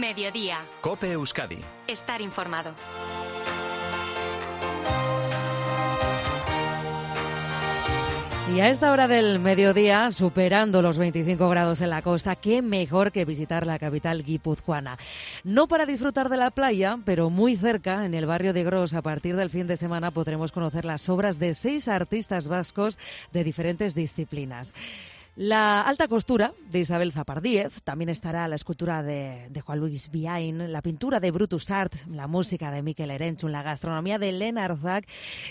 Mediodía. COPE Euskadi. Estar informado. Y a esta hora del mediodía, superando los 25 grados en la costa, qué mejor que visitar la capital guipuzcoana. No para disfrutar de la playa, pero muy cerca, en el barrio de Gros, a partir del fin de semana podremos conocer las obras de 6 artistas vascos de diferentes disciplinas. La alta costura de Isabel Zapardíez, también estará la escultura de Juan Luis Biain, la pintura de Brutus Art, la música de Mikel Erenchun, la gastronomía de Lena Arzak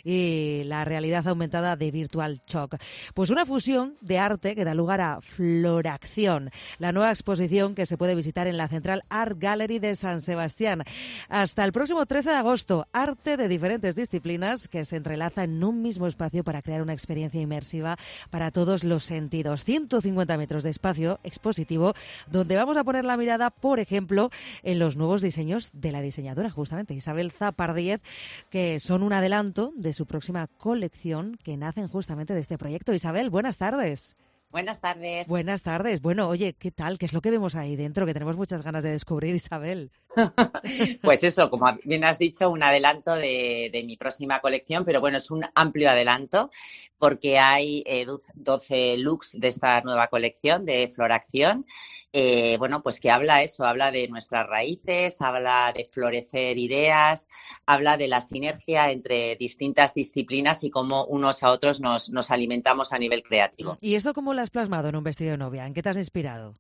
y la realidad aumentada de Virtual Shock. Pues una fusión de arte que da lugar a Floracción, la nueva exposición que se puede visitar en la Central Art Gallery de San Sebastián. Hasta el próximo 13 de agosto, arte de diferentes disciplinas que se entrelaza en un mismo espacio para crear una experiencia inmersiva para todos los sentidos. 150 metros de espacio expositivo donde vamos a poner la mirada, por ejemplo, en los nuevos diseños de la diseñadora, justamente Isabel Zapardíez, que son un adelanto de su próxima colección que nacen justamente de este proyecto. Isabel, buenas tardes. Buenas tardes. Buenas tardes. Bueno, oye, ¿qué tal? ¿Qué es lo que vemos ahí dentro? Que tenemos muchas ganas de descubrir, Isabel. Pues eso, como bien has dicho, un adelanto de mi próxima colección, pero bueno, es un amplio adelanto porque hay 12 looks de esta nueva colección de Floracción. Bueno, pues que habla de nuestras raíces, habla de florecer ideas, habla de la sinergia entre distintas disciplinas y cómo unos a otros nos alimentamos a nivel creativo. ¿Y esto cómo lo has plasmado en un vestido de novia? ¿En qué te has inspirado?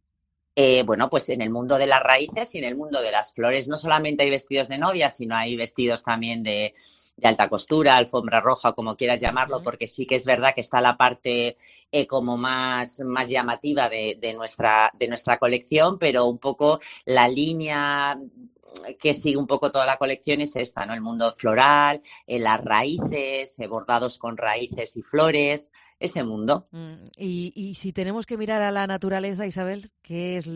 Bueno, pues en el mundo de las raíces y en el mundo de las flores. No solamente hay vestidos de novia, sino hay vestidos también de alta costura, alfombra roja, como quieras llamarlo, porque sí que es verdad que está la parte como más llamativa de nuestra colección, pero un poco la línea que sigue un poco toda la colección es esta, ¿no? El mundo floral, las raíces, bordados con raíces y flores, ese mundo. Y si tenemos que mirar a la naturaleza, Isabel, ¿qué es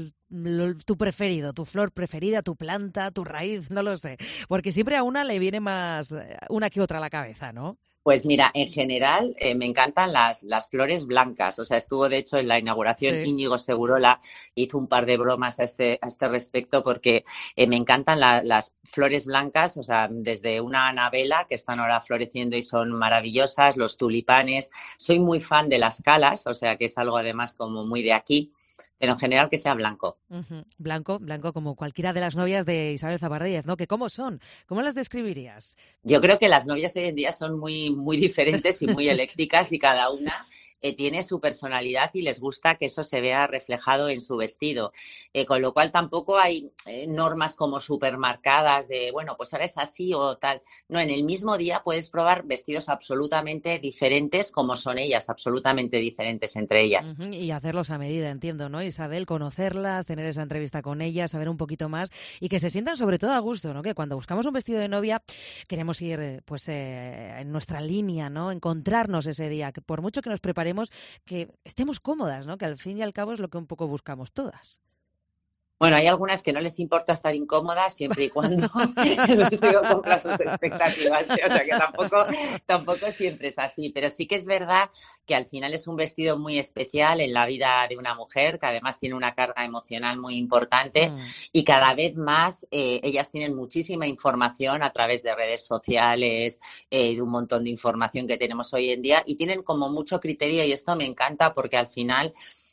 tu preferido, tu flor preferida, tu planta, tu raíz? No lo sé, porque siempre a una le viene más una que otra a la cabeza, ¿no? Pues mira, en general me encantan las flores blancas. O sea, estuvo de hecho en la inauguración Sí. Íñigo Segurola, hizo un par de bromas a este respecto porque me encantan las flores blancas, o sea, desde una anabela que están ahora floreciendo y son maravillosas, los tulipanes. Soy muy fan de las calas, o sea, que es algo además como muy de aquí. Pero en general que sea blanco. Uh-huh. Blanco como cualquiera de las novias de Isabel Zapardíez, ¿no? ¿Que cómo son? ¿Cómo las describirías? Yo creo que las novias hoy en día son muy, muy diferentes y muy eléctricas y cada una tiene su personalidad y les gusta que eso se vea reflejado en su vestido. Con lo cual tampoco hay normas como supermarcadas de, bueno, pues ahora es así o tal. No, en el mismo día puedes probar vestidos absolutamente diferentes como son ellas, absolutamente diferentes entre ellas. Uh-huh. Y hacerlos a medida, entiendo, ¿no, Isabel? Conocerlas, tener esa entrevista con ellas, saber un poquito más y que se sientan sobre todo a gusto, ¿no? Que cuando buscamos un vestido de novia queremos ir pues en nuestra línea, ¿no? Encontrarnos ese día, que por mucho que nos preparemos, que estemos cómodas, ¿no? Que al fin y al cabo es lo que un poco buscamos todas. Bueno, hay algunas que no les importa estar incómodas siempre y cuando el vestido cumpla sus expectativas. O sea que tampoco siempre es así. Pero sí que es verdad que al final es un vestido muy especial en la vida de una mujer, que además tiene una carga emocional muy importante y cada vez más ellas tienen muchísima información a través de redes sociales, de un montón de información que tenemos hoy en día y tienen como mucho criterio y esto me encanta porque al final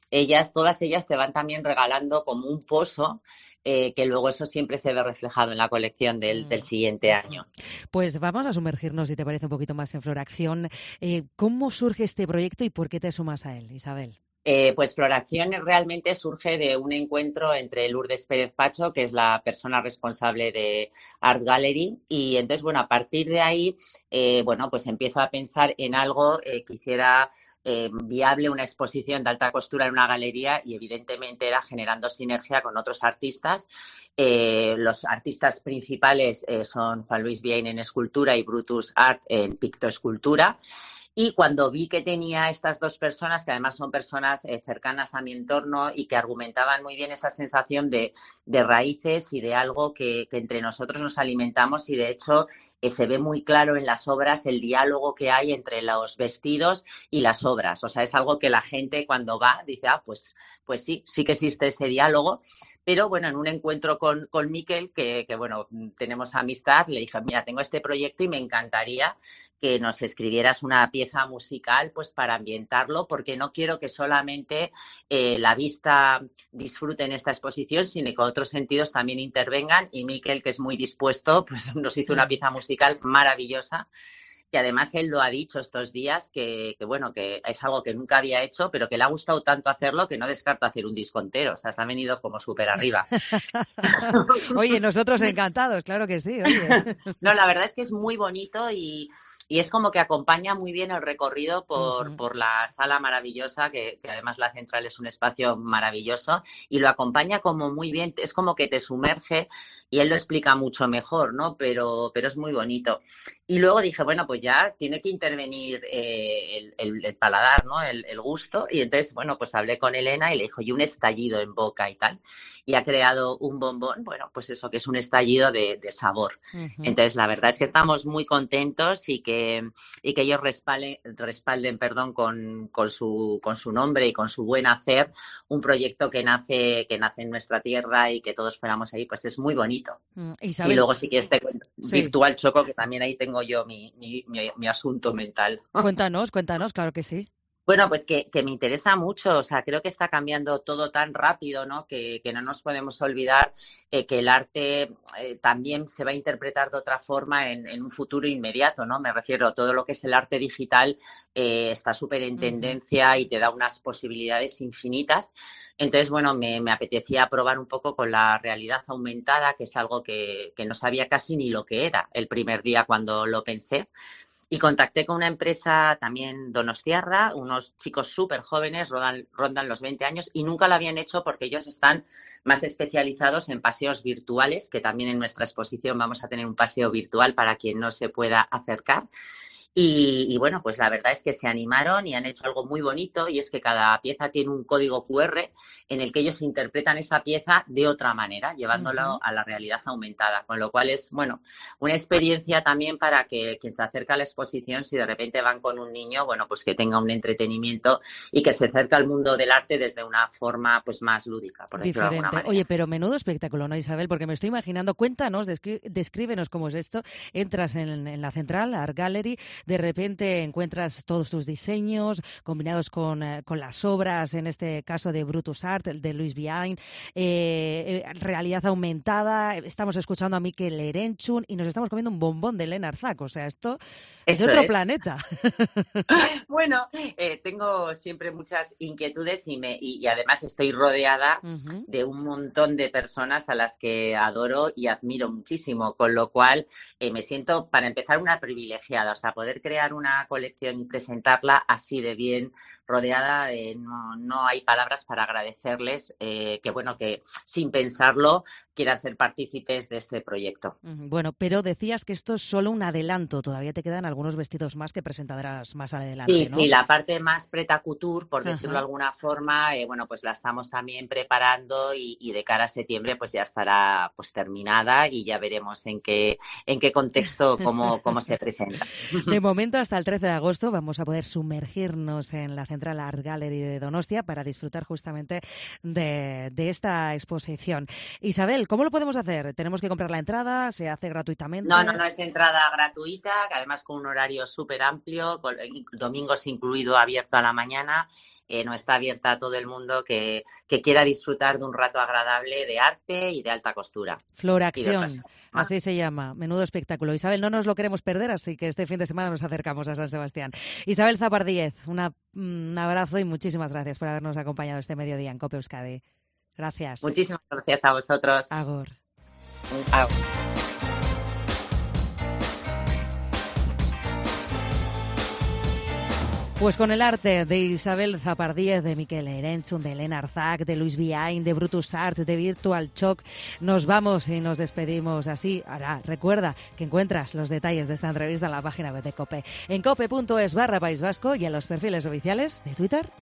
todas ellas te van también regalando como un pozo que luego eso siempre se ve reflejado en la colección del siguiente año. Pues vamos a sumergirnos, si te parece, un poquito más en Floracción. ¿Cómo surge este proyecto y por qué te sumas a él, Isabel? Pues Floracción realmente surge de un encuentro entre Lourdes Pérez Pacho, que es la persona responsable de Art Gallery, y entonces, bueno, a partir de ahí, bueno, pues empiezo a pensar en algo que hiciera viable una exposición de alta costura en una galería y evidentemente era generando sinergia con otros artistas. Los artistas principales son Juan Luis Biain en escultura y Brutus Art en pictoescultura. Y cuando vi que tenía estas dos personas, que además son personas cercanas a mi entorno y que argumentaban muy bien esa sensación de raíces y de algo que entre nosotros nos alimentamos y de hecho se ve muy claro en las obras el diálogo que hay entre los vestidos y las obras. O sea, es algo que la gente cuando va dice, pues sí que existe ese diálogo. Pero bueno, en un encuentro con Miquel, que bueno, tenemos amistad, le dije, mira, tengo este proyecto y me encantaría que nos escribieras una pieza musical pues para ambientarlo, porque no quiero que solamente la vista disfrute en esta exposición, sino que otros sentidos también intervengan. Y Miquel, que es muy dispuesto, pues nos hizo una pieza musical maravillosa. Y además él lo ha dicho estos días que bueno, que es algo que nunca había hecho, pero que le ha gustado tanto hacerlo que no descarta hacer un disco entero. O sea, se ha venido como súper arriba. Oye, nosotros encantados, claro que sí, oye. No, la verdad es que es muy bonito y es como que acompaña muy bien el recorrido por la sala maravillosa, que además la central es un espacio maravilloso, y lo acompaña como muy bien, es como que te sumerge y él lo explica mucho mejor, ¿no? Pero es muy bonito. Y luego dije, bueno, pues ya tiene que intervenir el paladar, ¿no? El gusto. Y entonces, bueno, pues hablé con Elena y le dijo, y un estallido en boca y tal. Y ha creado un bombón, bueno, pues eso, que es un estallido de sabor. Entonces, la verdad es que estamos muy contentos y que ellos respalden con su nombre y con su buen hacer un proyecto que nace en nuestra tierra y que todos esperamos ahí, pues es muy bonito. Isabel, y luego si quieres te cuento sí. Virtual Choco, que también ahí tengo yo mi asunto mental. Cuéntanos, claro que sí. Bueno, pues que me interesa mucho, o sea, creo que está cambiando todo tan rápido, ¿no? Que no nos podemos olvidar que el arte también se va a interpretar de otra forma en un futuro inmediato, ¿no? Me refiero a todo lo que es el arte digital, está súper en tendencia y te da unas posibilidades infinitas. Entonces, bueno, me apetecía probar un poco con la realidad aumentada, que es algo que no sabía casi ni lo que era el primer día cuando lo pensé. Y contacté con una empresa también donostiarra, unos chicos súper jóvenes, rondan los 20 años, y nunca lo habían hecho porque ellos están más especializados en paseos virtuales, que también en nuestra exposición vamos a tener un paseo virtual para quien no se pueda acercar. Y bueno, pues la verdad es que se animaron y han hecho algo muy bonito, y es que cada pieza tiene un código QR en el que ellos interpretan esa pieza de otra manera, llevándolo a la realidad aumentada, con lo cual es, bueno, una experiencia también para que quien se acerca a la exposición, si de repente van con un niño, bueno, pues que tenga un entretenimiento y que se acerque al mundo del arte desde una forma pues más lúdica, por decirlo de alguna manera. Oye, pero menudo espectáculo, ¿no, Isabel? Porque me estoy imaginando, cuéntanos, descríbenos cómo es esto. Entras en la central, Art Gallery, de repente encuentras todos tus diseños combinados con las obras, en este caso de Brutus Art, de Louis Villain, realidad aumentada, estamos escuchando a Miquel Erenchun y nos estamos comiendo un bombón de Lena Arzak, o sea, esto es de otro planeta. Bueno, tengo siempre muchas inquietudes y además estoy rodeada de un montón de personas a las que adoro y admiro muchísimo, con lo cual me siento, para empezar, una privilegiada, o sea, poder crear una colección y presentarla así de bien, rodeada, no hay palabras para agradecerles que, bueno, que sin pensarlo quieran ser partícipes de este proyecto. Bueno, pero decías que esto es solo un adelanto, todavía te quedan algunos vestidos más que presentarás más adelante, sí, ¿no? Sí, la parte más preta couture, por decirlo de alguna forma, bueno, pues la estamos también preparando y de cara a septiembre pues ya estará pues terminada y ya veremos en qué contexto, cómo se presenta. De momento, hasta el 13 de agosto vamos a poder sumergirnos en la Central Art Gallery de Donostia para disfrutar justamente de esta exposición. Isabel, ¿cómo lo podemos hacer? ¿Tenemos que comprar la entrada? ¿Se hace gratuitamente? No es entrada gratuita, que además con un horario súper amplio, con domingos incluido, abierto a la mañana. No está abierta a todo el mundo que quiera disfrutar de un rato agradable de arte y de alta costura. Floracción, así se llama. Menudo espectáculo. Isabel, no nos lo queremos perder, así que este fin de semana nos acercamos a San Sebastián. Isabel Zapardíez, un abrazo y muchísimas gracias por habernos acompañado este mediodía en COPE Euskadi. Gracias. Muchísimas gracias a vosotros. Agur. Agur. Pues con el arte de Isabel Zapardíez, de Miquel Erenchun, de Lena Arzak, de Louis Villain, de Brutus Art, de Virtual Choc, nos vamos y nos despedimos así. Ahora, recuerda que encuentras los detalles de esta entrevista en la página web de COPE, en cope.es/País Vasco y en los perfiles oficiales de Twitter